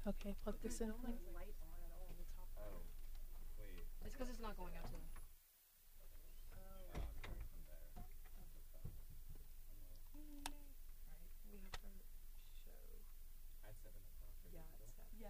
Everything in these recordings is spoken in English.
Okay, plug this in. light on at all on the top. Oh, wait. It's because it's not going out to them. I'm hearing from there. Right. We have our show. At 7 o'clock. for Yeah, digital? it's that. Yeah.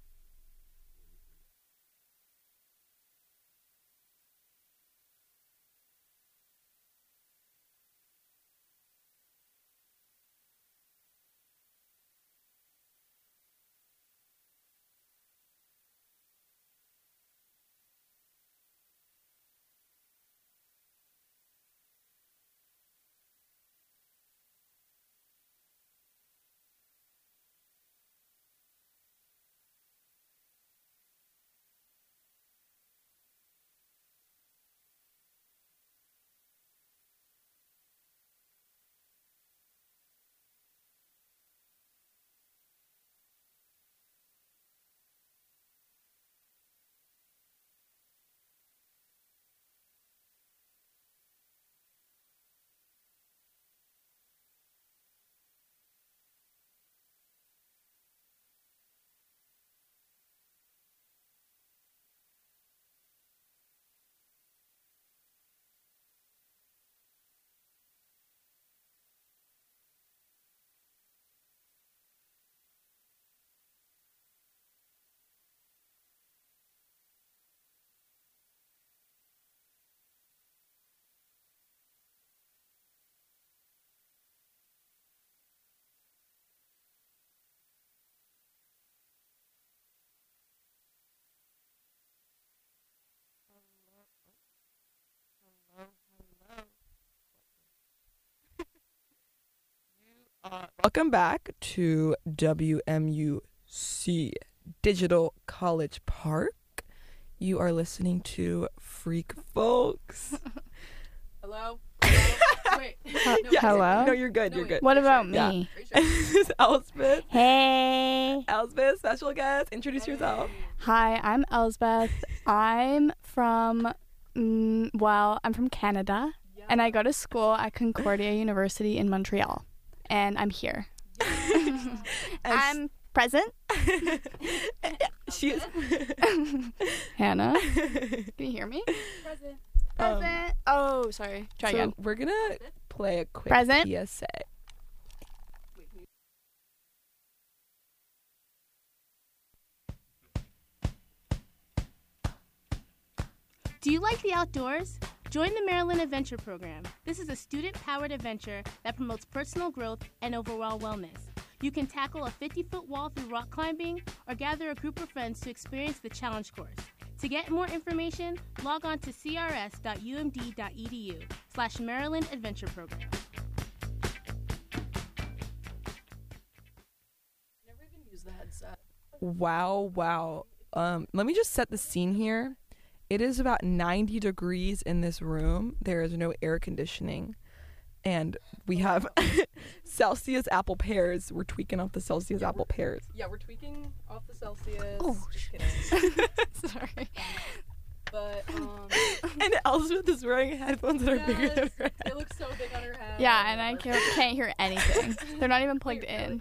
Welcome back to WMUC Digital College Park. You are listening to Freak Folks. Hello? Wait. Yeah, hello? No, you're good. No, You're wait. good. What about Yeah. me? This is Elspeth. Hey. Elspeth, special guest. Introduce yourself. Hi, I'm Elsbeth. I'm from, I'm from Canada, and I go to school at Concordia University in Montreal, and I'm here. I'm present. She is. Hannah, can you hear me? Present. Present. Oh, sorry. Try So again. we're gonna play a quick Present. PSA. Do you like the outdoors? Join the Maryland Adventure Program. This is a student-powered adventure that promotes personal growth and overall wellness. You can tackle a 50-foot wall through rock climbing or gather a group of friends to experience the challenge course. To get more information, log on to crs.umd.edu/Maryland Adventure Program. Never even used the headset. Wow. Let me just set the scene here. It is about 90 degrees in this room. There is no air conditioning. And we have Celsius apple pears. We're tweaking off the Celsius apple pears. Yeah, we're tweaking off the Celsius. Oh, just kidding. Sorry. But, And Elizabeth is wearing headphones that are bigger than her it head. looks so big on her head. Yeah, and I can't hear anything. They're not even plugged in.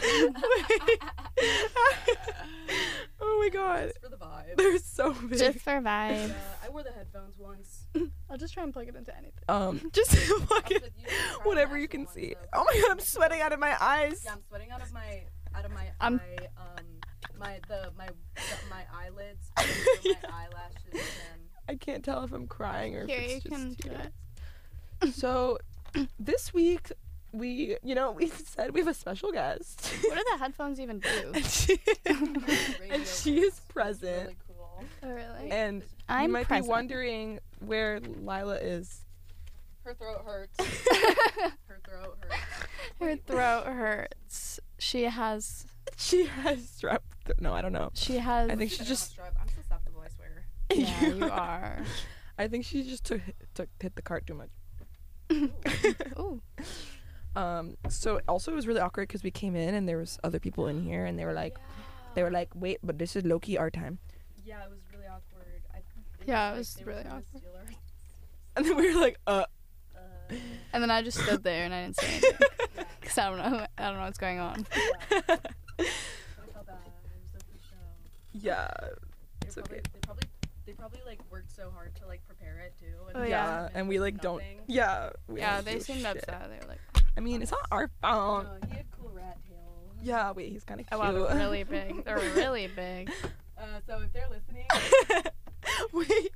Oh my god. Just for the vibe. They're so big. Just for vibe. Yeah, I wore the headphones once. I'll just try and plug it into anything. Just fuck it. Elspeth, you can try Whatever the you can actual see. ones, Oh my god, I'm sweating out of my eyes. Yeah, I'm sweating out of my I'm- eye, my eyelids, my eyelashes, and I can't tell if I'm crying or Here, if you it's can just do tears. it. So this week we said we have a special guest. What do the headphones even do? and she, radio and she is voice. present. Really cool. Oh, really? And you I'm might present. be wondering where Lila is. Her throat hurts. Her throat hurts. Her throat hurts. She has. She has strep. No, I don't know. She has. I think she I don't just. have strep. I'm susceptible, I swear. Yeah, you are. I think she just hit the cart too much. Ooh. So also it was really awkward because we came in and there was other people in here and they were like, wait, but this is low key our time. Yeah, it was really awkward. Yeah, it was they were really trying to awkward. steal our- And then we were like, And then I just stood there and I didn't say anything because I don't know what's going on. I felt bad. It was Yeah. They It's probably, okay. they probably like worked so hard to like prepare it too. And Oh, we yeah. just And we like don't. nothing. Yeah. We Yeah, don't they do seemed shit. upset. They were like, I mean, it's not our fault. He had cool rat tail. Yeah. Wait, he's kind of oh, cute. wow, they're really big. They're really big. So if they're listening, Wait.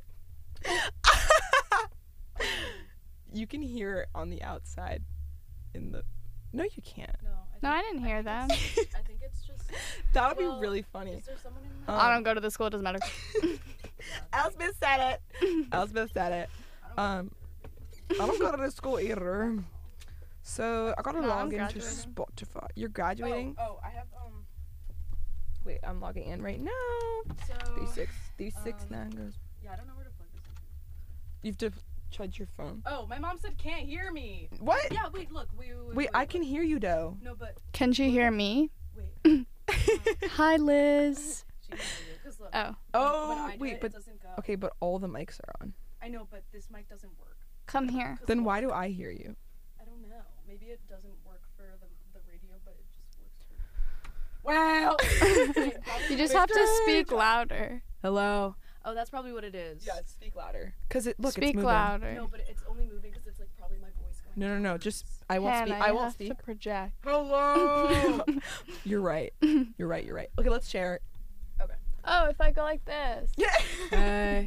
You can hear it on the outside. In the. No, you can't. No, I didn't hear them. I think it's just. That would Well, be really funny. Is there someone in the? I don't go to the school. It doesn't matter. Elspeth said it. Elspeth said it. I don't go to the school either. So I gotta No, I'm log into graduating. Spotify. You're graduating? Oh, I have Wait, I'm logging in right now. So. 36 um, 9 goes. Yeah, I don't know where to plug this in. You've to charge your phone. Oh, my mom said can't hear me. What? Yeah, wait, look, Wait, I can hear you though. No, but Can she hear me? wait. Hi, Liz. She can hear you. 'Cause look, Oh, Oh, when I do wait, it, but it doesn't go. okay, but all the mics are on. I know, but this mic doesn't work. come here. 'Cause Then look, why do I hear you? I don't know. Maybe it doesn't work for the radio, but it just works for. Well. You just have to speak louder. Hello. Oh, that's probably what it is. Yeah, speak louder. Cause it look, Speak it's moving. louder. No, but it's only moving because it's like probably my voice going. No, no, no. Just I won't Hannah, speak. you I won't have speak. to project. Hello. You're right. You're right. You're right. Okay, let's share it. Oh, if I go like this. Yeah. Hey.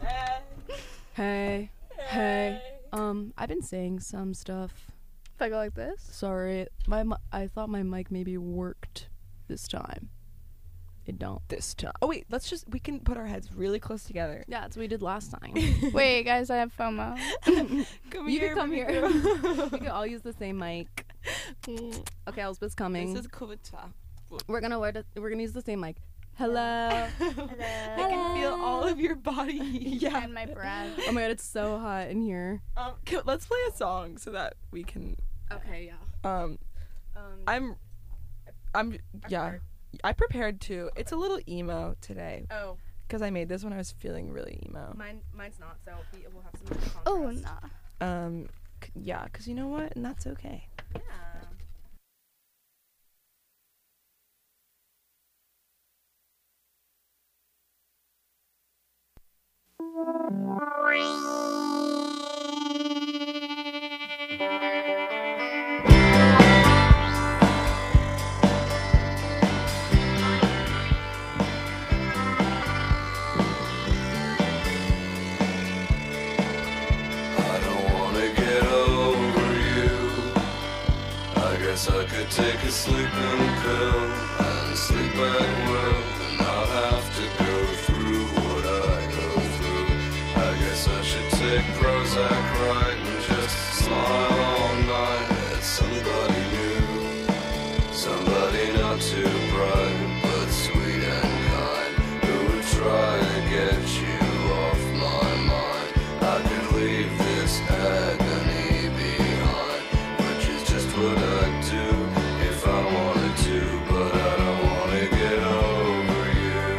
Hey. Hey. I've been saying some stuff. If I go like this. Sorry, I thought my mic maybe worked this time. It don't. This time. Oh wait, we can put our heads really close together. Yeah, that's what we did last time. Wait, guys, I have FOMO. Come You can come baby here. girl. We can all use the same mic. Okay, Elspeth's coming. This is Kuvita. We're gonna use the same mic. Hello. I can feel all of your body. Yeah. And my breath. Oh my god, it's so hot in here. Let's play a song so that we can. Okay, yeah. I'm. Yeah. I prepared too. It's a little emo today Oh, because I made this when I was feeling really emo. mine's not. So we'll have some contrast. Oh, no. Yeah, because you know what, and that's okay. Yeah. I don't wanna get over you. I guess I could take a sleeping pill and sleep at will and not have to go through what I go through. I guess I should take Prozac right and just smile all night at somebody new. Somebody not too bright, but sweet and kind, who would try to get you off my mind. I could leave this agony behind, which is just what I'd do if I wanted to, but I don't wanna get over you.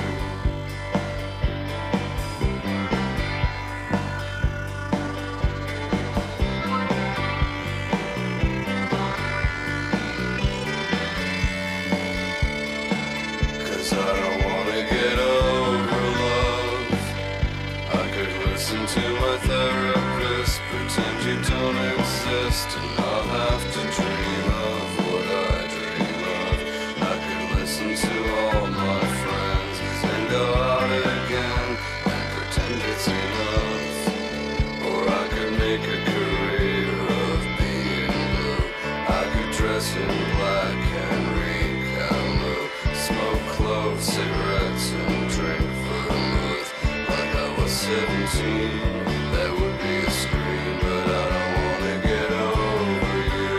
Cause I don't wanna get over love. I could listen to my therapist, pretend you don't exist, and not have to dream of what I dream of. I could listen to all my friends and go out again and pretend it's enough. Or I could make a career of being blue. I could dress in black and read Camus, smoke cloves, cigarettes, and drink vermouth like I was 17. That would be a scream, but I don't wanna get over you.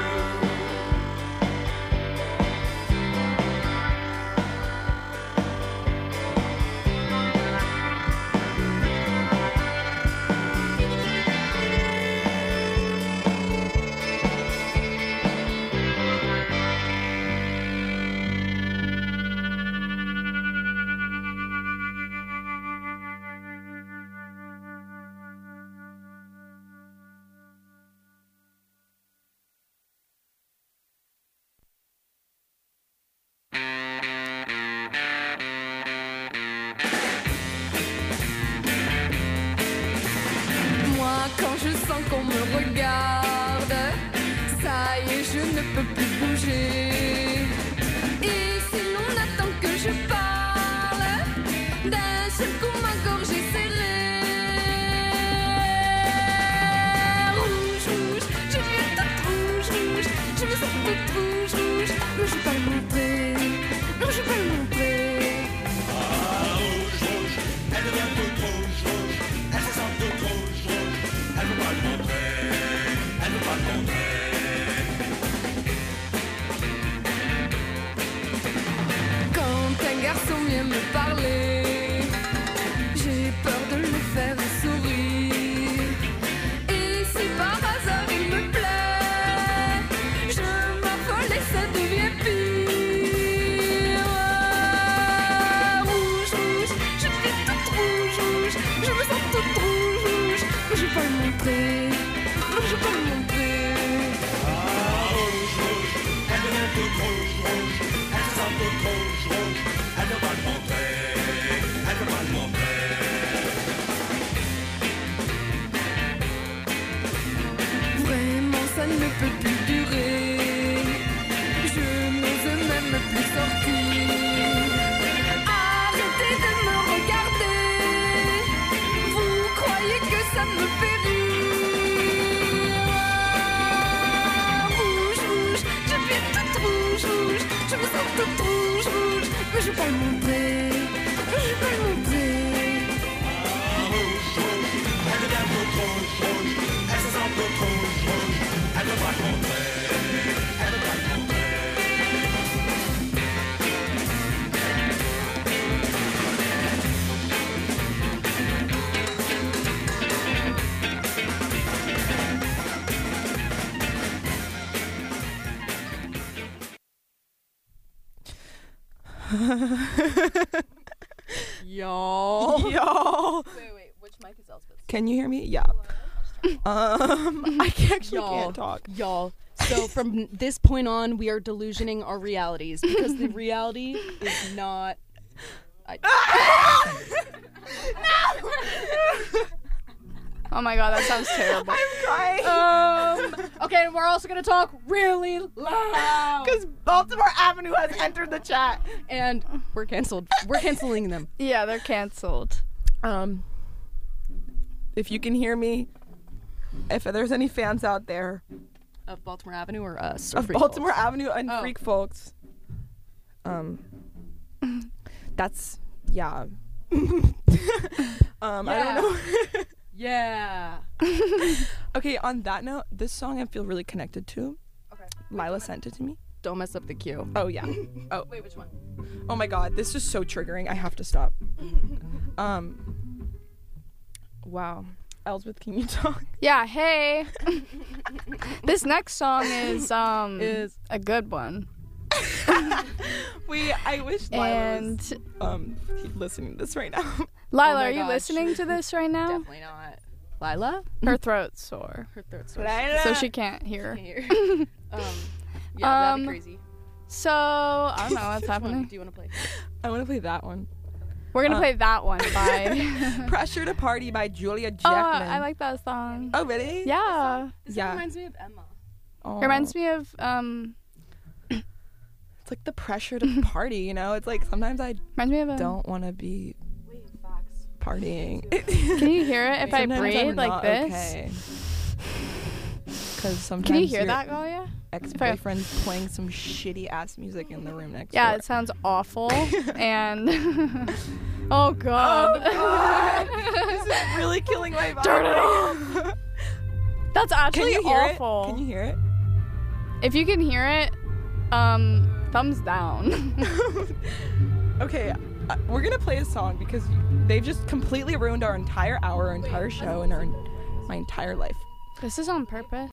montrer. Non, je vais pas le montrer. Ah, rouge, rouge, elle est un peu trop rouge, elle se sent un peu trop rouge, elle veut pas le montrer, elle veut pas le montrer. Quand un garçon vient me parler, j'ai peur de le faire sourire. Et si par hasard il me plaît, je m'affole et ça devient pire. Ah, rouge, rouge, je suis toute rouge, rouge, je me sens toute rouge, rouge, mais je vais pas le montrer, non, je vais pas le montrer. Ah, rouge, rouge, elle est un peu trop rouge, elle se sent un peu trop rouge, elle veut pas le montrer, elle veut pas le montrer. Vraiment, ça ne peut plus durer. Je n'ose même plus sortir. Arrêtez de me regarder. Vous croyez que ça me fait rire? Ah, rouge, rouge, je suis toute rouge, rouge. Je me sens toute rouge, rouge. Mais je vais pas le montrer. Je vais pas le montrer. Ah, rouge, rouge, elle est un peu trop rouge, elle se sent un peu trop rouge, elle veut pas le montrer, elle veut pas le montrer. Y'all. Y'all. Wait, which mic is Elspeth's? Can you hear me? Yeah. I actually can't talk. Y'all. So from this point on, we are delusioning our realities because the reality is not. Oh my god, that sounds terrible. I'm crying. Okay, we're also gonna talk really loud Because Baltimore Avenue has entered the chat. and we're canceled. We're canceling them. Yeah, they're canceled. If you can hear me, if there's any fans out there Of Baltimore Avenue or us? Or of Freak Baltimore Folks? Avenue and Oh. Freak Folks, that's yeah. I don't know. Yeah. Okay, on that note, this song I feel really connected to. Okay. Lila sent it to me. Don't mess up the cue. Oh yeah. Oh. Wait, which one? Oh my god, this is so triggering. I have to stop. Wow. Elsbeth, can you talk? Yeah, hey. This next song is Is a good one. Wait, I wish Lila And was listening to this right now. Lila, Oh my are you gosh. listening to this right now? definitely not. Lila? Her throat's sore, Her throat's sore. so she can't hear. Here. Yeah, that'd be crazy. So I don't know what's Which one happening. do you want to play? I want to play that one. We're gonna play that one by. Pressure to Party by Julia Oh, Jackman. I like that song. Oh, really? Yeah, This Yeah. reminds me of Emma. Oh. it reminds me of It's like the pressure to party, you know? It's like sometimes I reminds me of a. don't want to be Wait, facts. partying. Can you hear it if I Sometimes breathe I'm like not this? okay. Because sometimes Can you hear your that, Galia? ex-boyfriend's playing some shitty ass music in the room next Yeah, door. it sounds awful. And oh god, This is really killing my vibe. Turn it off. That's Can actually you hear awful. it? Can you hear it? If you can hear it, thumbs down. Okay, we're gonna play a song because they've just completely ruined our entire hour, our entire show, and my entire life. This is on purpose.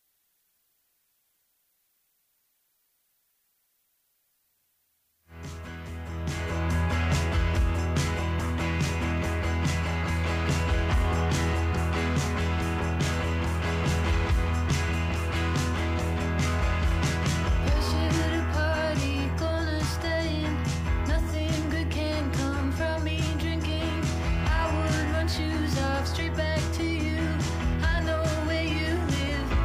Pressure to party, gonna stay in. Nothing good can come from me drinking. I would run shoes off straight back to you. I know where you live.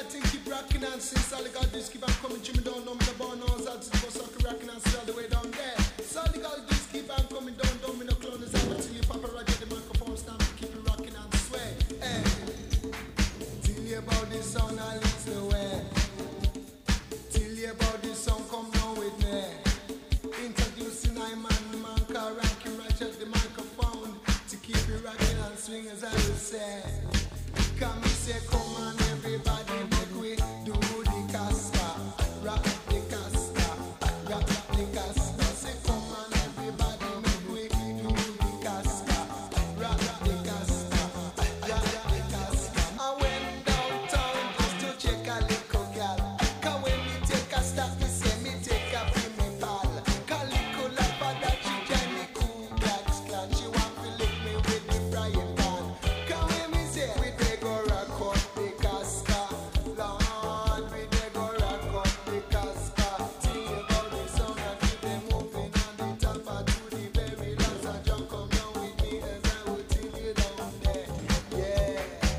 that thing keep rocking and since all the girls just keep on coming to me down, no me no born no outside to go suck rocking and see all the way down there. So all the girls just keep on coming down, me no clown is out until you pop a roger the microphone stand to keep it rocking and sway. Hey, tell you about this song and leads the way. Tell you about this song, come down with me. Introducing I man, the man called Ranking right at the microphone to keep it rocking and swing as I would say. Come me say, come on everybody, make we do the Casper, rock the Casper, rock the Casper. Say, come on everybody, make we do the Casper, rock the Casper, rock the Casper. I went downtown just to check a little gal. 'Cause when me take a stop, me say me take a for me pal. 'Cause little lava that she join me cool blacks clan. She want to lick me with the frying pan. 'Cause when me say we dey go rock up the Casper, Lord, we dey go rock up the Casper. See about the song and keep them moving on the top and to the very last. And jump come down with me as I will till you down there. Yeah.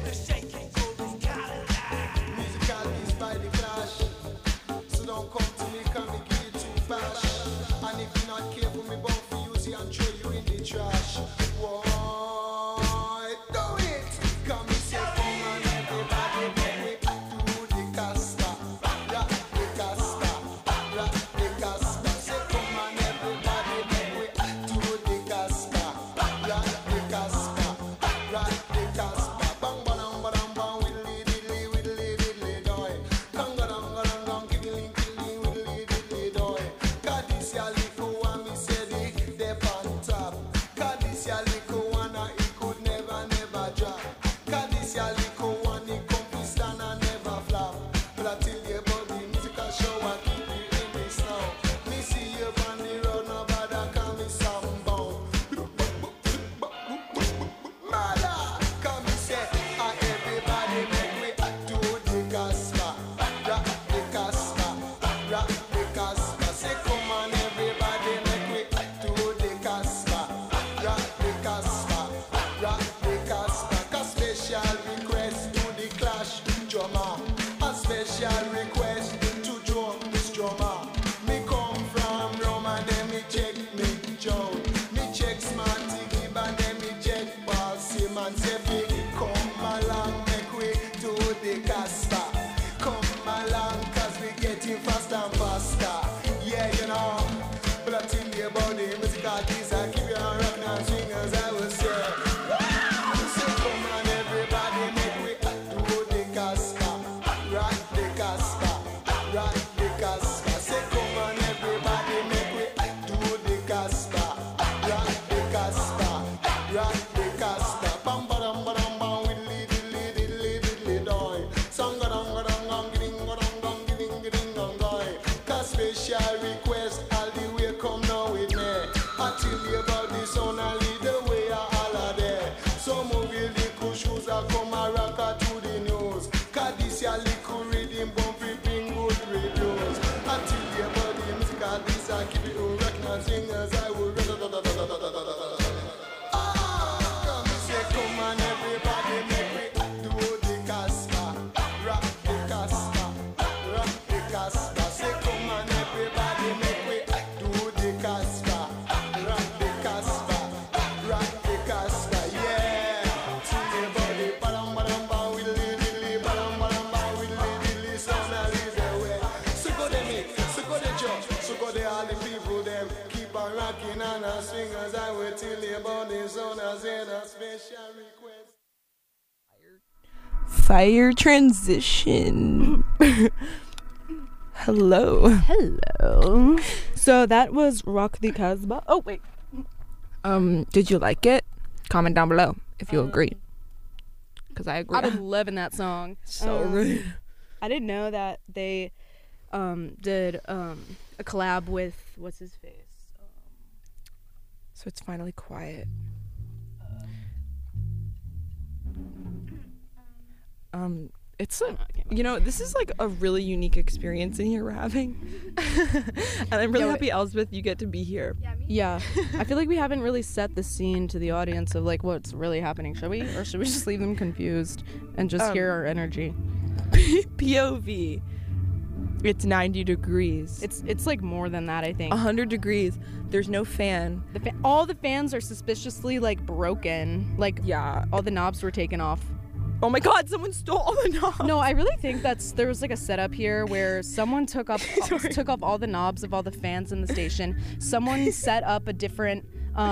Musical is by the Clash. So don't come to me, come me give it too fast. And if you're not careful, me bound for use it and throw you in the trash. Why do it? Come me say, come on everybody, make we do the Casper, rock the Casper, rock the Casper. Say, come on everybody, make we do the Casper, rock the Casper, rock the Casper. Bang bang bang bang, widdly diddly widdly diddly doy. Gang gang gang gang, kiddly kiddly widdly diddly doy. 'Cause this ya little one, me say they on top. 'Cause this ya little one, it could never drop. 'Cause this ya little one, it come to stand and never flop. But I tell you about the musical show, I keep you in this now. Me see you on the road, nobody call me somebound. Mala, come me say, everybody make me do the Casper, rock the Casper, rock the Casper. Say, come on everybody make me do the Casper, rock the Casper, rock the Casper. 'Cause special request to the Clash drummer, a special request to drum this drummer. Me come from Rome and then me check me Joe. Me check Smarty Gibb and then me check Paul Simmons. Say, big come along, make we do the Casper. Come along, 'cause we getting faster and faster. Yeah, you know. But I tell you about the musical keys, I keep you on rocking and swing as I will say. Say, come on everybody, make we do the Casper, rock the Casper, rock the Casper. Say, come on everybody, make we do the Casper, rock the Casper, rock the Casper. Bam bam bam bam, widdly diddly diddly diddly doy. Song gadang gadang gang, giding gadang gang, giding giding gang doy. 'Cause special request, all the way come now with me. I tell you about the sound and lead the way I holla there. So move your little shoes and come and rock her to the news. 'Cause this ya little rhythm bump bring good reviews. I tell you about the musical this I keep it rocking and sing as I will. Come say, come on everybody, make we do the Casper, rock the Casper, rock the Casper. Say, come on everybody, make we do the Casper, rock the Casper, rock the Casper. Yeah, tell me about the badam badam bam, widdly diddly badam badam bam, widdly diddly sound and lead the way. So go them it, so go the church, so go the all the people them keep on rocking and a swing as I will tell you about the sound as in a special request. Fire transition. Hello. Hello. So that was Rock the Casbah. Oh wait. Did you like it? Comment down below if you agree. Because I agree. I've been loving that song. So good. I didn't know that they did a collab with what's his face. So it's finally quiet. It's a, this is like a really unique experience in here we're having. And I'm really happy, Elspeth, you get to be here. Yeah. I feel like we haven't really set the scene to the audience of like what's really happening. Should we? Or should we just leave them confused and just hear our energy? POV. It's 90 degrees. It's like more than that, I think. 100 degrees. There's no fan. All the fans are suspiciously like broken. Like Yeah. all the knobs were taken off. Oh my God! Someone stole all the knobs. No, I really think there was like a setup here where someone took off all the knobs of all the fans in the station. Someone set up a different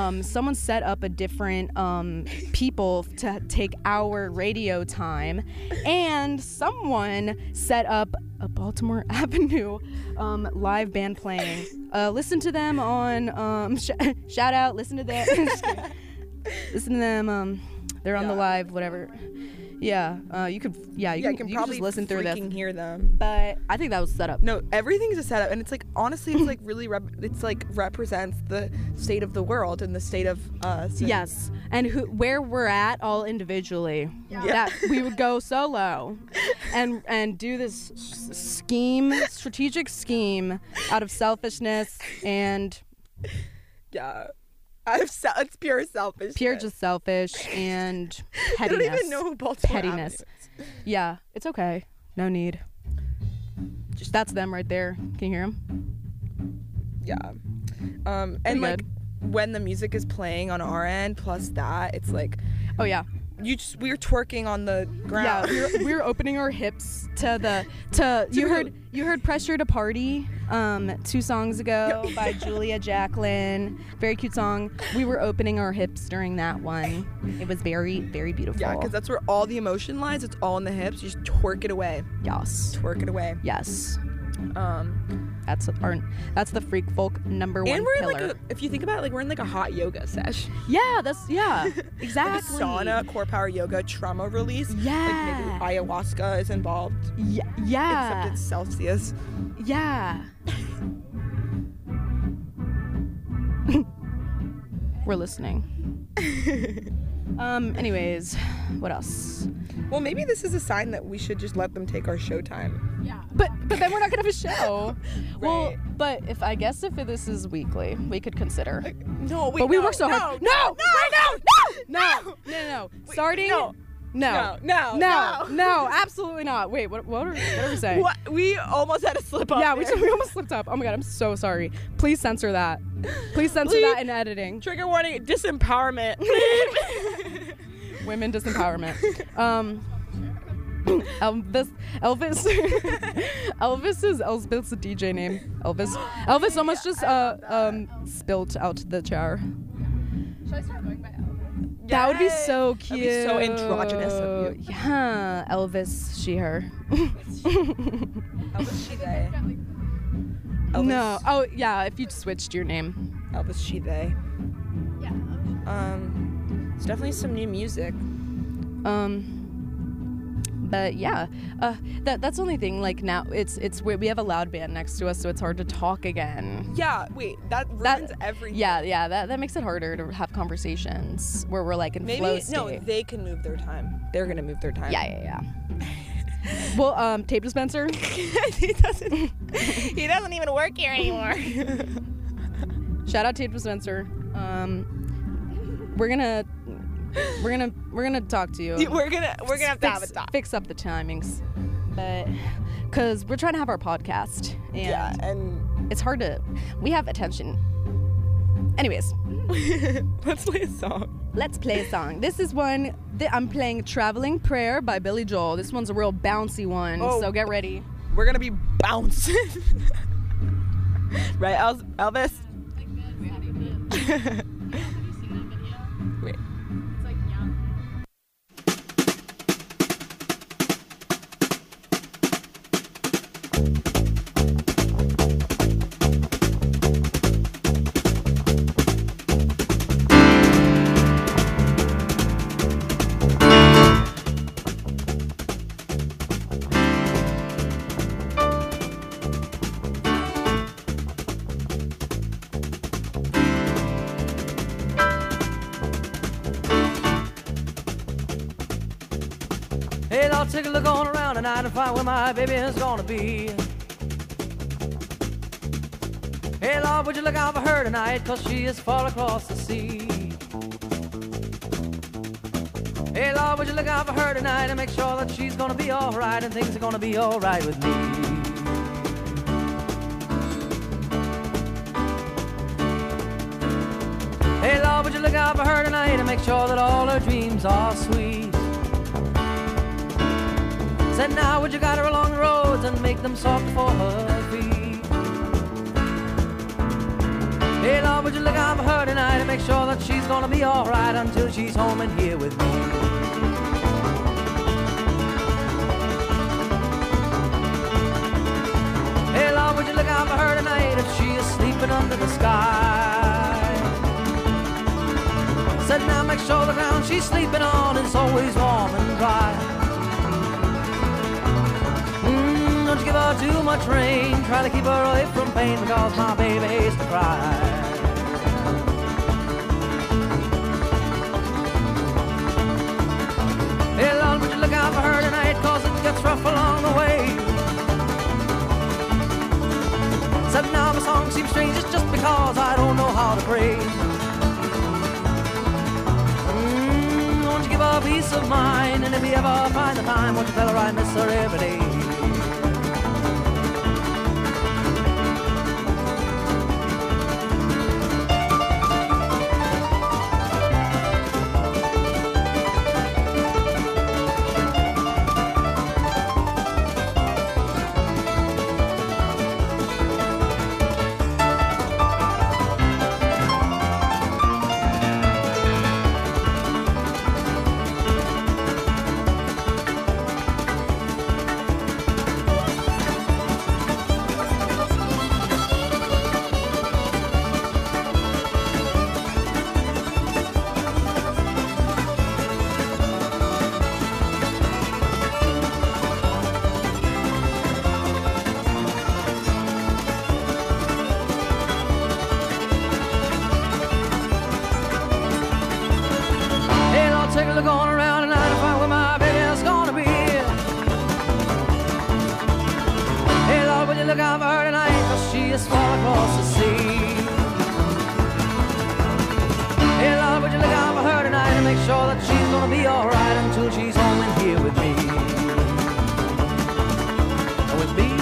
people to take our radio time, and someone set up a Baltimore Avenue live band playing. Listen to them on shout out. Listen to them. Listen to them. They're on the live whatever. Yeah, you can probably just listen through this. hear them. But I think that was set up. No, everything's a setup, and it's like honestly, it's like really it's like represents the state of the world and the state of us. and- Yes, and where we're at all individually. Yeah. That we would go solo, and do this strategic scheme out of selfishness and Yeah. It's pure selfishness. pure just selfish and I pettiness. don't even know who Baltimore Pettiness. Avenue is. Yeah, it's okay. No need. That's them right there. Can you hear them? Yeah. Pretty And like good. when the music is playing on our end, plus that, it's like Oh yeah. we're twerking on the ground. Yeah, we were opening our hips to you heard Pressure to Party 2 songs ago by Julia Jacqueline. Very cute song. We were opening our hips during that one. It was very, very beautiful. Yeah, because that's where all the emotion lies. It's all in the hips. You just twerk it away. yes. Twerk it away. Yes. Um, That's the freak folk number 1 and we're pillar. in like if you think about it, like we're in like a hot yoga sesh. yeah, exactly. Like a sauna, core power yoga, trauma release. Yeah. Like maybe ayahuasca is involved. Yeah. Except it's Celsius. Yeah. We're listening. Anyways, what else? Well, maybe this is a sign that we should just let them take our showtime. But then we're not gonna have a show. Well, Right. but if this is weekly, we could consider. No, wait. But we no, work so no, hard. No. No. Starting. No. No. No. Absolutely not. Wait, what are we saying? What? We almost had a slip up. Yeah, there. we almost slipped up. Oh my god, I'm so sorry. Please censor that. Please censor that in editing. Trigger warning: disempowerment. Women disempowerment. Elvis is Elspeth's DJ name. Elvis almost just spilt out the chair. Should I start going by Elvis? That would be so cute. That'd be so androgynous of you. Yeah, Elvis, she, her. Elvis, she, they. Elvis, No. Oh yeah, if you switched your name. Elvis, she, they. Yeah. It's definitely some new music. But yeah, that's the only thing. Like now, it's we have a loud band next to us, so it's hard to talk again. Yeah. Wait. That ruins everything. Yeah, that makes it harder to have conversations where we're like in flow Maybe state. no. They can move their time. They're gonna move their time. Yeah. Well, tape dispenser. he doesn't. He doesn't even work here anymore. Shout out tape dispenser. We're gonna talk to you. We're gonna have to have a talk. Fix up the timings, but because we're trying to have our podcast, and Yeah, and it's hard to. We have attention. Anyways, let's play a song. let's play a song. This is one. I'm playing "Traveling Prayer" by Billy Joel. This one's a real bouncy one, Oh. so get ready. We're gonna be bouncing. Right, Elvis? Wait. It's like, yeah. Hey, Lord, take a look on around tonight and find where my baby is gonna be. Hey, Lord, would you look out for her tonight, 'cause she is far across the sea. Hey, Lord, would you look out for her tonight and make sure that she's gonna be alright and things are gonna be alright with me. Hey Lord, would you look out for her tonight and make sure that all her dreams are sweet. Said now would you guide her along the roads and make them soft for her feet. Hey Lord, would you look out for her tonight and make sure that she's gonna be alright until she's home and here with me. Hey Lord, would you look out for her tonight if she is sleeping under the sky. Said now make sure the ground she's sleeping on is always warm and dry. Don't you give her too much rain, try to keep her away from pain because my baby hates to cry. Hey Lord, would you look out for her tonight cause it gets rough along the way. Said now my song seems strange, it's just because I don't know how to pray. Won't you give her peace of mind, and if you ever find the time, won't you tell her I miss her every day. Take a look on around tonight to find where my baby's gonna be. Hey Lord, would you look out for her tonight, cause she is far across the sea. Hey Lord, would you look out for her tonight and make sure that she's gonna be alright until she's home and here with me. With me.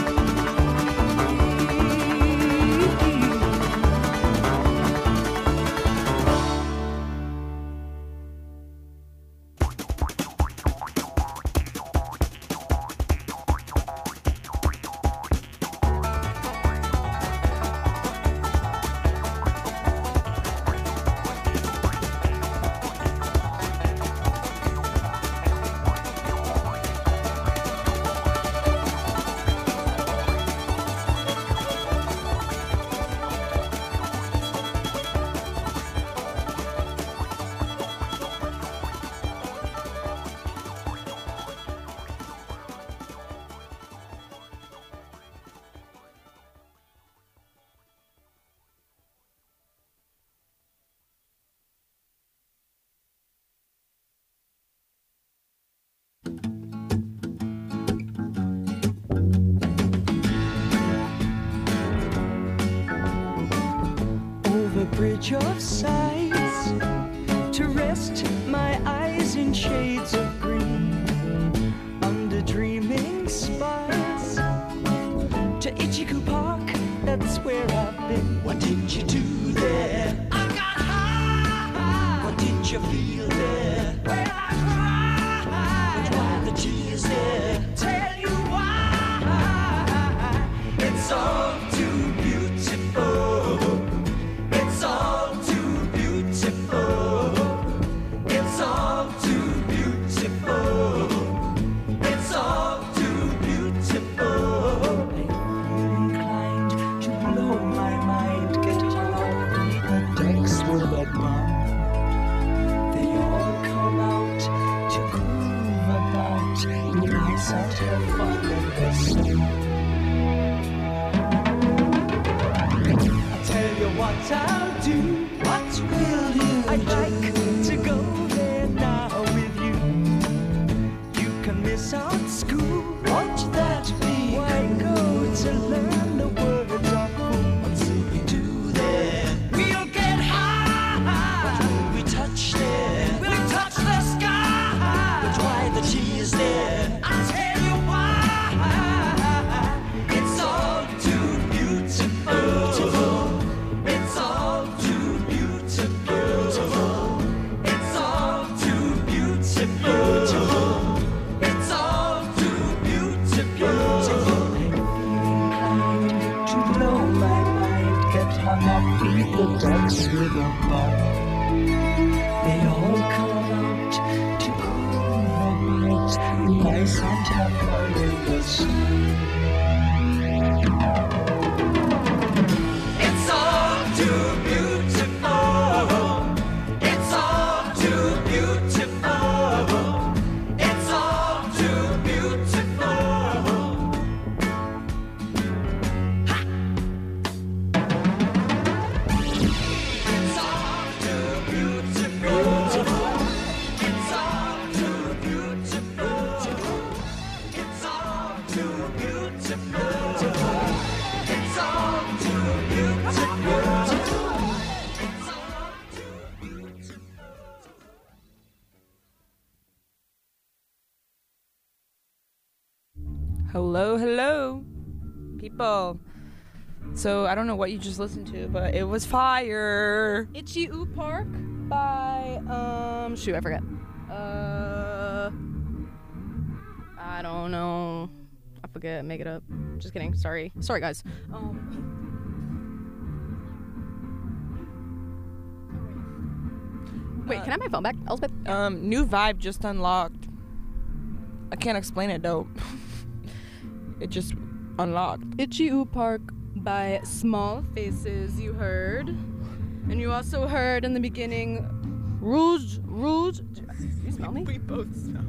Bridge of sights to rest my eyes in shades of green under dreaming spires to Ichiku Park, that's where I've been. What did you do there? I got high. What did you feel there? Well, I cried. But why the tears there? Tell you why. It's all too beautiful. It's all too beautiful. It's all too beautiful. It's all too beautiful. I feel inclined to blow my mind, get hollow, the decks will admire. They all come out to groove about, nice and have fun and listen. Tell you what I'll do. What will you I'd do? Like to go there now with you. You can miss out school. Won't that be? Why go to learn the words of cool? What will we do there? We'll get high. What will we touch there? We'll touch the sky. Which lie sometime under the sea. It's all too beautiful. It's all too beautiful. It's all too beautiful. It's all too beautiful. It's all too beautiful. It's all too beautiful. It's all too beautiful. It's all too beautiful. Hello, people. So I don't know what you just listened to, but it was fire. Itchy Oo Park by shoot, I forget. I don't know. I forget. Make it up. Just kidding. Sorry, guys. Wait, can I have my phone back, Elspeth? New vibe just unlocked. I can't explain it though. It just unlocked. Itchy Oo Park by Small Faces, you heard. And you also heard in the beginning Rouge. Do you smell me? We both smell.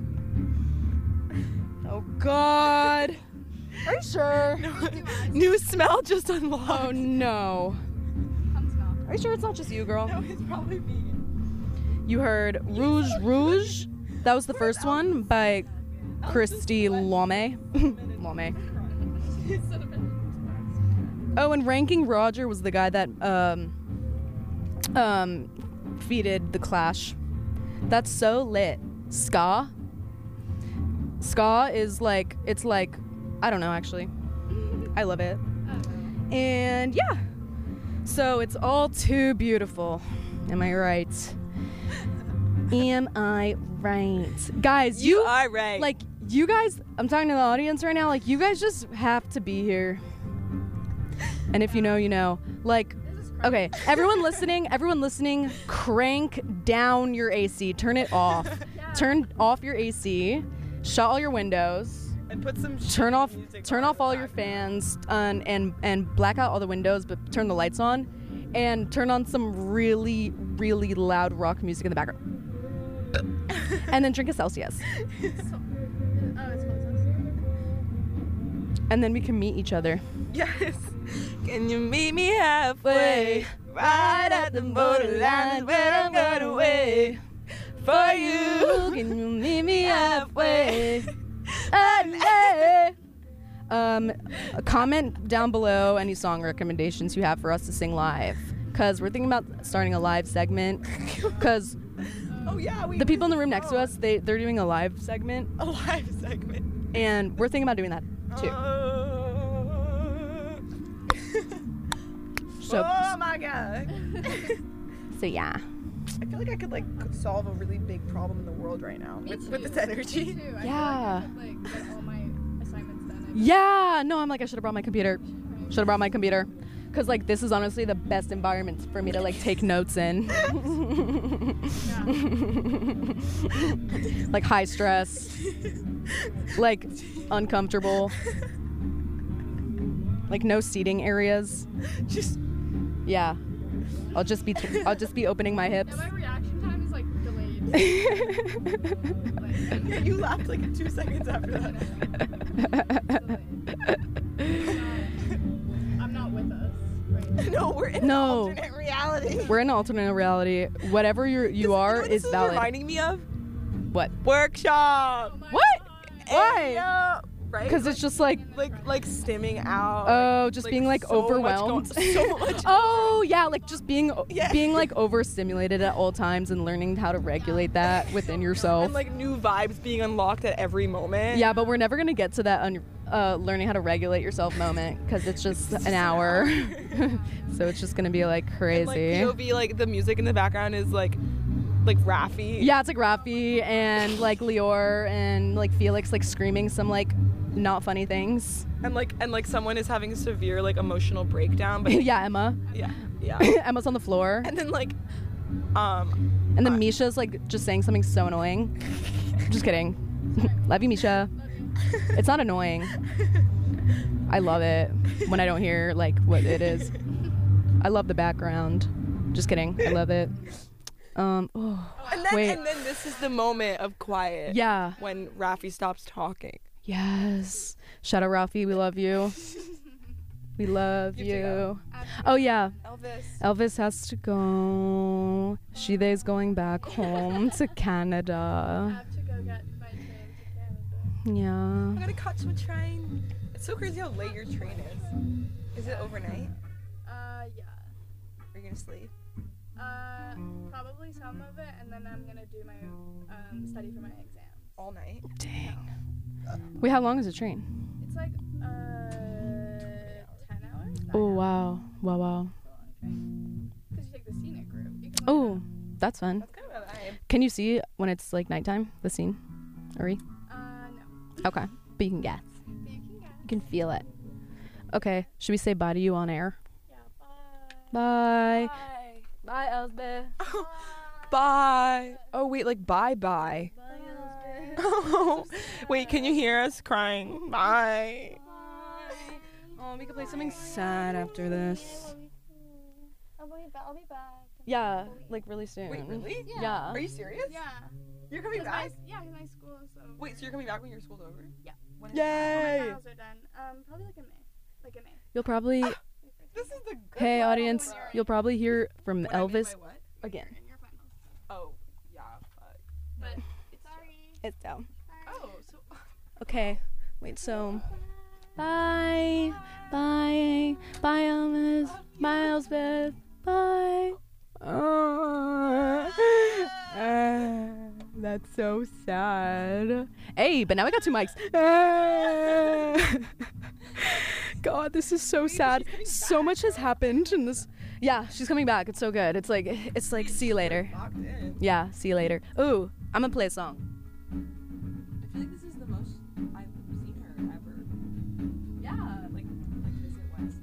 Oh God. Are you sure? New smell just unlocked. Oh no. Are you sure it's not just you, girl? No, it's probably me. You heard Rouge. That was the first one by Christy Lome. Lome. Oh, and Ranking Roger was the guy that feated The Clash. That's so lit. Ska is like, it's like, I don't know actually. I love it. And yeah. So it's all too beautiful. Am I right? Am I right? Guys, You are right. Like, you guys, I'm talking to the audience right now, like, you guys just have to be here. And if you know, you know. Like, okay, everyone listening, crank down your AC. Turn it off. Turn off your AC. Shut all your windows. And put some Turn off all your fans and black out all the windows, but turn the lights on. And turn on some really, really loud rock music in the background. And then drink a Celsius. And then we can meet each other. Yes. Can you meet me halfway? Right at the borderline where I'm gonna wait for you. Can you meet me halfway? Comment down below any song recommendations you have for us to sing live. Because we're thinking about starting a live segment. Because Oh yeah, the people in the room next to us, they're doing a live segment. A live segment. And we're thinking about doing that too. So, oh my god. so yeah. I feel like I could like solve a really big problem in the world right now with this energy. Yeah. Like, get all my assignments done. Yeah. No, I'm like, I should have brought my computer. Because, like, this is honestly the best environment for me to, like, take notes in. Like, high stress. Like, uncomfortable. Like, no seating areas. Just Yeah. I'll just be opening my hips. My reaction time is like delayed. you laughed like 2 seconds after that. I'm not with us. Right? No, we're in an alternate reality. We're in an alternate reality. Whatever you are this is is valid. reminding me of What? workshop. What? Why? Right? Because it's just like stimming out. Oh, just being like so overwhelmed. so much. Oh yeah, like just being Yeah. being like overstimulated at all times and learning how to regulate that within yourself. And like new vibes being unlocked at every moment. Yeah, but we're never gonna get to that learning how to regulate yourself moment because it's just an hour. So it's just gonna be like crazy. And, like, POV, like the music in the background is like Raffi. Yeah, it's like Raffi and like Lior and like Felix like screaming some like not funny things. And like someone is having a severe like emotional breakdown. But Yeah, Emma. yeah. Emma's on the floor. And then like And then Misha's like just saying something so annoying. Just kidding. Love you, Misha. It's not annoying. I love it when I don't hear like what it is. I love the background. Just kidding. I love it. And then, wait. and then this is the moment of quiet. Yeah. When Rafi stops talking. Yes. Shout out Rafi. We love you. We love you. Oh yeah. Elvis has to go. Shideh's going back home to Canada. have to go get my train to Canada. Yeah. I'm gonna catch my train. It's so crazy how late your train is. Is it overnight? Yeah. Are you gonna sleep? Probably some of it, and then I'm gonna do my study for my exam. All night? Dang. Wait, how long is the train? It's like 10 hours. Oh wow. Wow. Because you take the scenic route. You can Oh, that's fun. That's kind of a vibe. Can you see when it's like nighttime, the scene? Ari? no. Okay. But you can guess. But you can get. You can feel it. Okay. Should we say bye to you on air? Yeah. Bye. Bye. Bye, Elsbeth. Bye. Oh, wait, like bye-bye. Oh, wait, can you hear us crying? Bye. Oh, we could play something sad after this. I'll be back. Yeah, like really soon. Wait, really? Yeah. Are you serious? Yeah. You're coming back? Yeah, because my school is so. Wait, so you're coming back when your school's over? Yeah. When When Yay! my finals are done. Probably like in May. You'll probably, This is the good hey one. audience, you'll probably hear from When I made Elvis my what? again. In your finals. Oh, yeah, fuck. But sorry. It's down. Oh, so... Okay, wait, so. Bye. Bye. Bye, Elvis. Bye, Elsbeth. Bye. That's so sad. Hey, but now we got 2 mics. God, this is so sad. So much has happened in this. Yeah, she's coming back. It's so good. It's like see you later. Locked in. Yeah, see you later. Ooh, I'm gonna play a song. I feel like this is the most I've seen her ever. Yeah, like Visit West.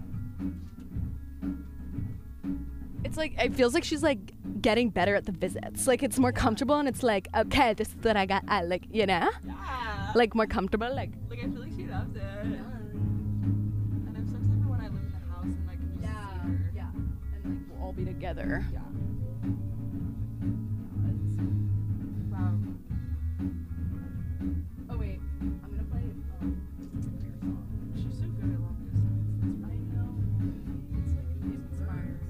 It's like it feels like she's like getting better at the visits. Like it's more comfortable and it's like, okay, this is what I got. I like, you know, Yeah. like more comfortable. Like I feel like she loves it. And I'm so excited for when I live in the house and like can just see her. yeah, and like we'll all be together. Yeah. Wow. Oh wait, I'm gonna play just a clear song. She's so good at long distance. I know. It's like it inspires.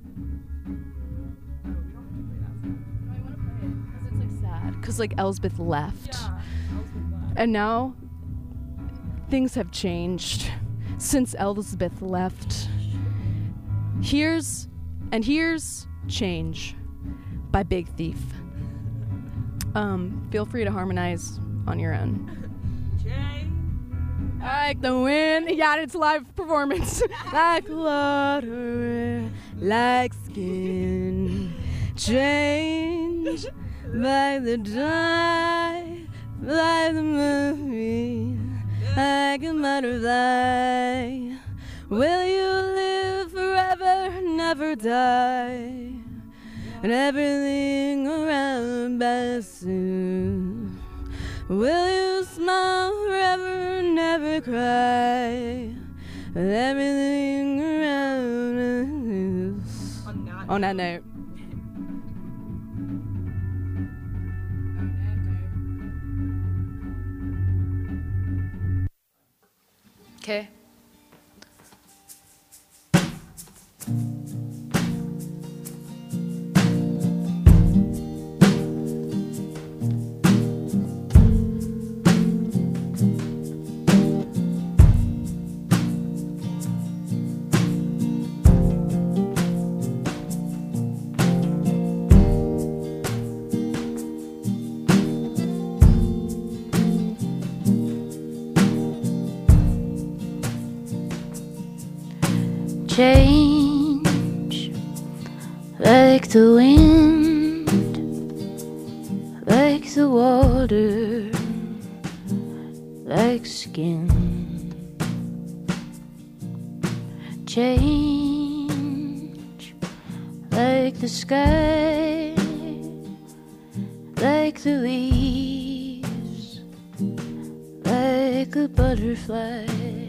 Oh, we don't have to play that song. No, I wanna play it because it's like sad. Cause like Elsbeth left, Yeah. and now things have changed since Elsbeth left. Here's Change by Big Thief. Feel free to harmonize on your own. Jay. Like the wind, yeah, it's live performance. Like water, like skin, change like the tide, like the moon, like a butterfly. Will you live forever, never die? And everything around us soon. Will you smile forever, never cry? And everything around us. On that note. Okay. Change like the wind, like the water, like skin. Change like the sky, like the leaves, a butterfly.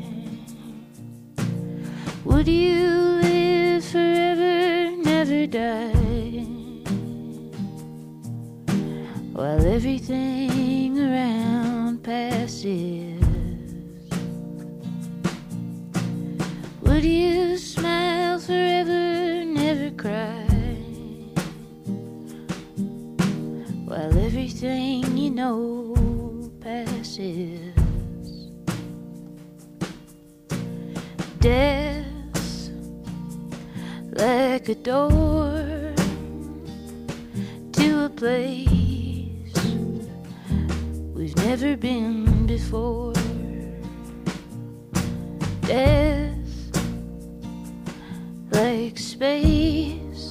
Would you live forever, never die, while everything around passes? Would you smile forever, never cry, while everything you know passes? Death's like a door to a place we've never been before. Death like space,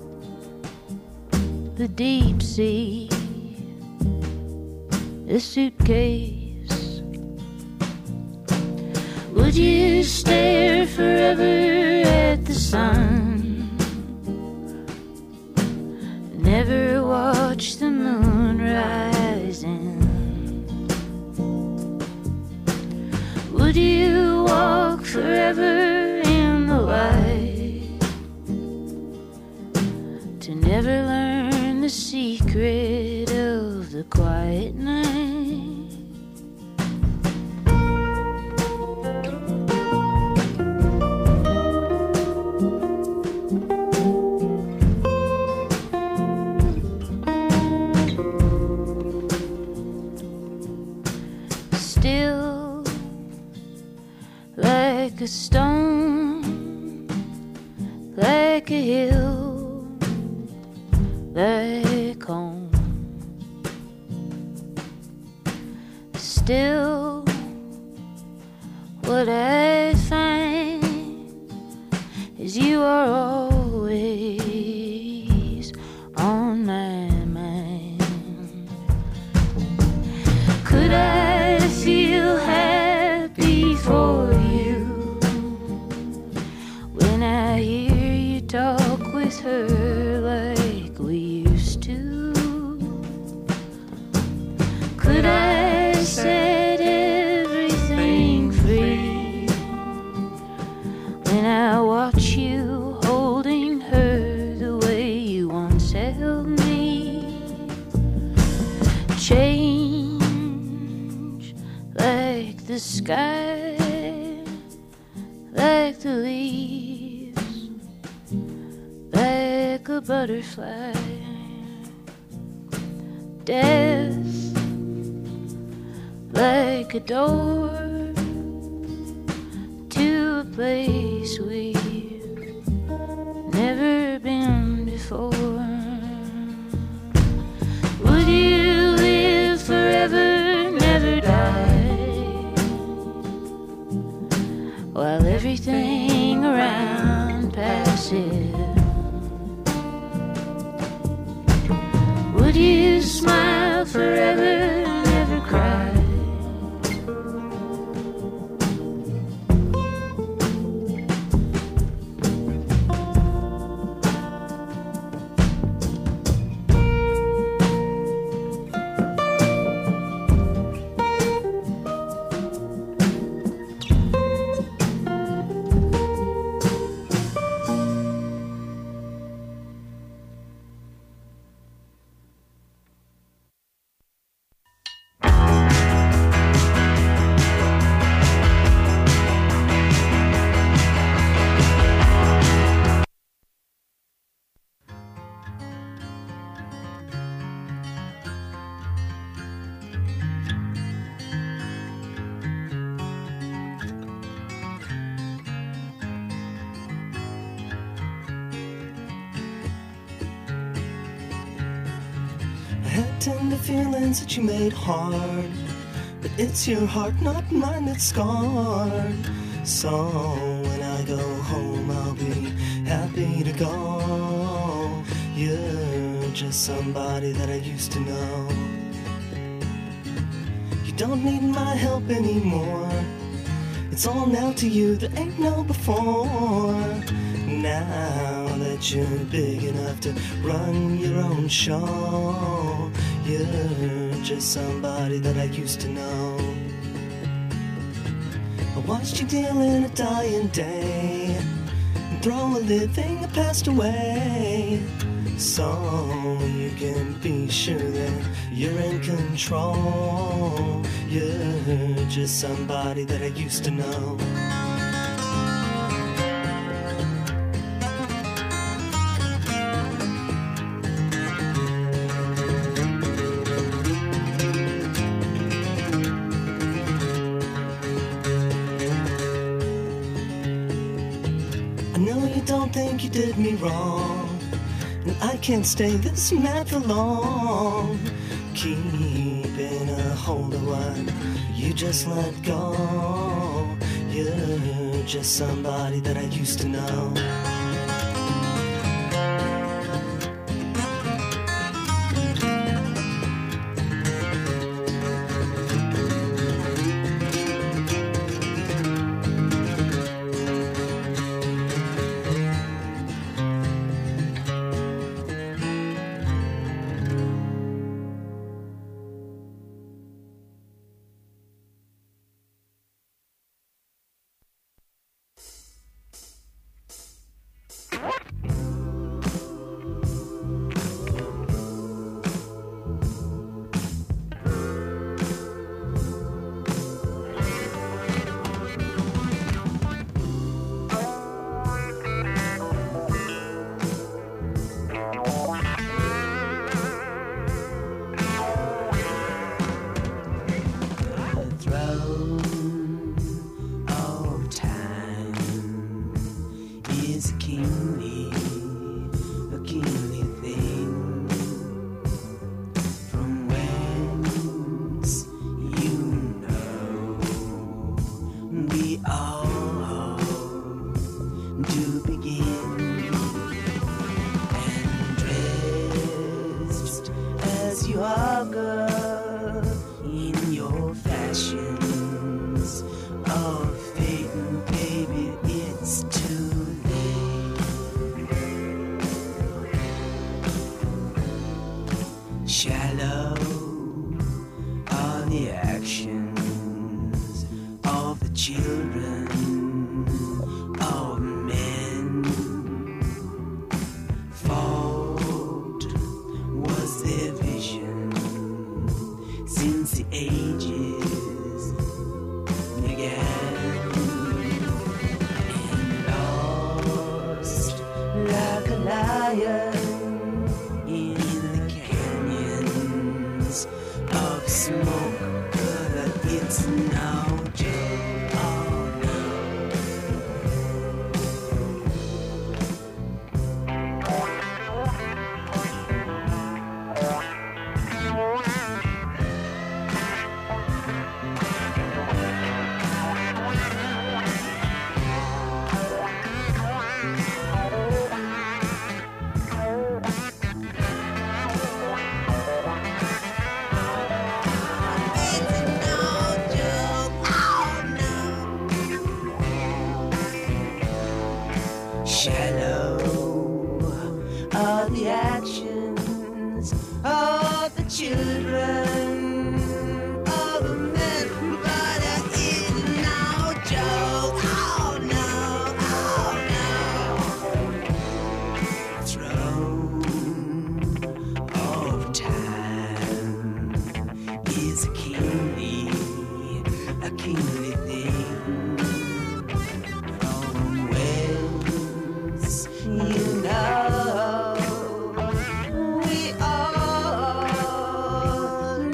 the deep sea, a suitcase. Would you stare forever at the sun, never watch the moon rising? Would you walk forever in the light, to never learn the secret of the quiet night? Still like a stone, like a hill, like home. Still, what I find is you are always on my mind. Could I feel happy for you when I hear you talk with her like we used to? Could I set everything free when I watch you holding her the way you once held me? Change like the sky, like the leaves, like a butterfly. Death like a door to a place we've never been before. Would you live forever, never die, while everything around passes? Would you smile forever, never cry? Tender feelings that you made hard, but it's your heart, not mine, that's scarred. So when I go home, I'll be happy to go. You're just somebody that I used to know. You don't need my help anymore. It's all now to you, there ain't no before. Now that you're big enough to run your own show, you're just somebody that I used to know. watched you deal in a dying day, and throw a living that passed away. So you can be sure that you're in control. You're just somebody that I used to know. I know you don't think you did me wrong, and I can't stay this mad for long. Keeping a hold of what you just let go. You're just somebody that I used to know. Shallow are the actions of the children of men. Fault was their vision since the ages began. And lost like a lion of smoke, but it's no joke. Oh no. Shallow are the actions of the children of a man, but it's no joke. Oh no, oh no. Throne of time is a kingly thing. You know, we all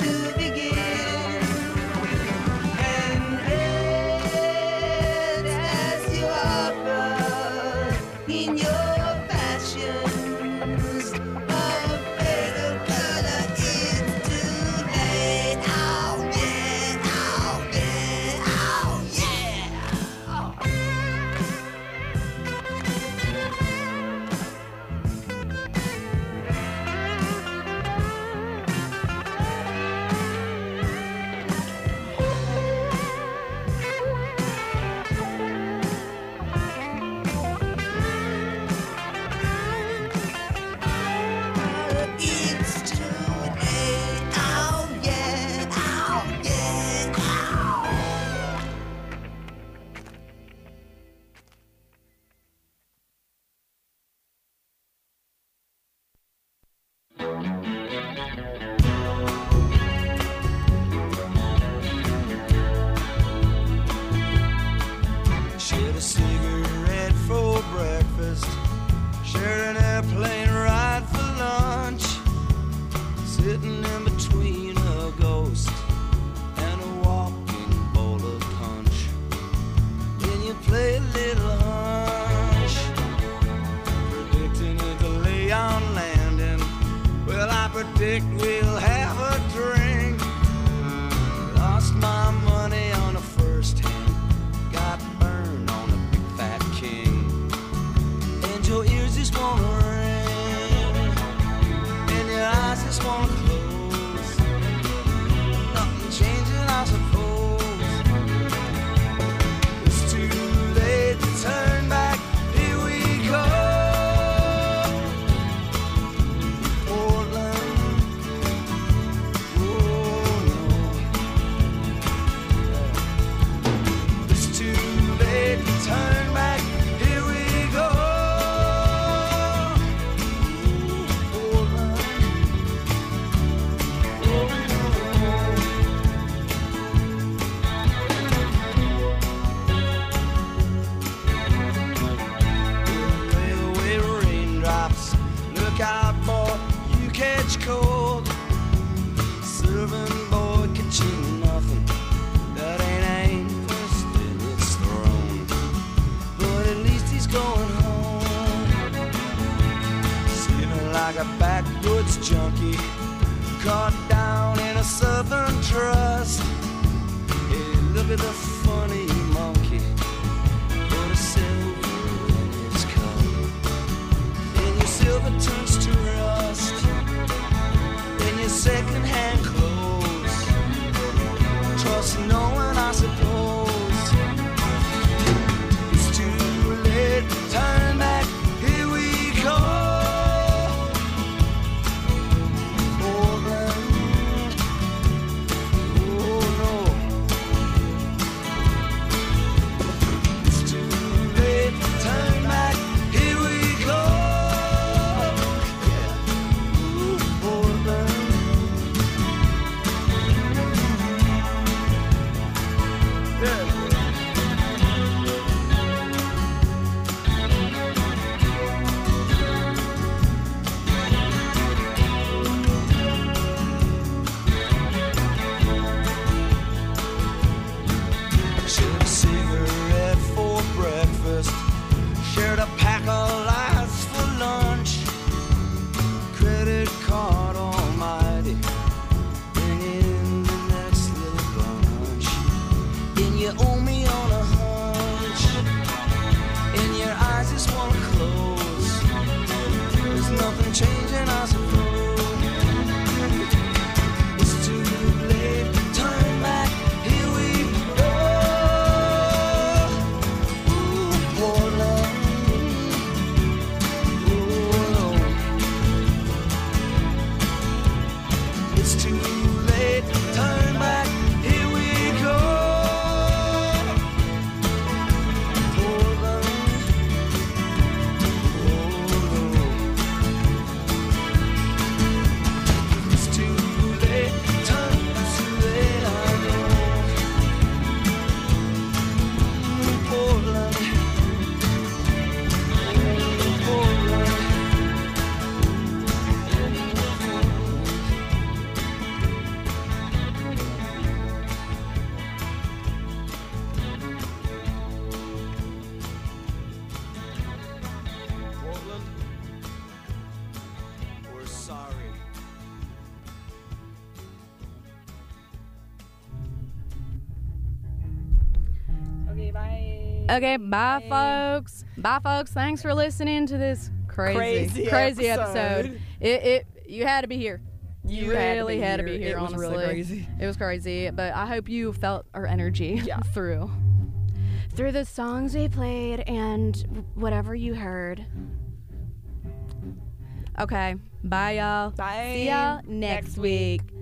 predict we'll have a drink. Lost my money on the first hand, got burned on the big fat king. And your ears just wanna ring, and your eyes just wanna close. Nothing changing, I suppose. It's too late to turn back. Here we go. Portland. Oh no. It's too late to turn back. Here we go. Portland. Railway raindrops, look out, boy, you catch cold. Serving boy catching nothing that ain't aimed first in its throne. But at least he's going home, sleeping like a backwoods junkie, caught down in a southern trust. Hey, look at the funny monkey, put a silver in his cup, and your silver turns to rust, and your second-hand clothes. Trust no one, I suppose. It's too late to turn back. Here we go. Portland. Oh no. It's too late to turn back. Here we go. Yeah. Ooh, Portland. Yeah. Shared a cigarette for breakfast, shared a pack of lights for lunch. Credit card almighty, bring in the next little bunch. And you owe me on a hunch, and your eyes just wanna close. There's nothing changing, I suppose. It's too late to turn back. Here we go. Ooh, Portland. Oh no. It's too late to turn back. Here we go. Portland. Oh no. It's too late to turn. Too late, I know. Portland. Portland. Portland. We're sorry. Okay, bye. Okay, bye, folks. Bye, folks. Thanks for listening to this crazy episode. You had to be here. You really had to be here. It was honestly, really crazy. It was crazy, but I hope you felt our energy through the songs we played and whatever you heard. Okay, bye, y'all. Bye. See y'all next week.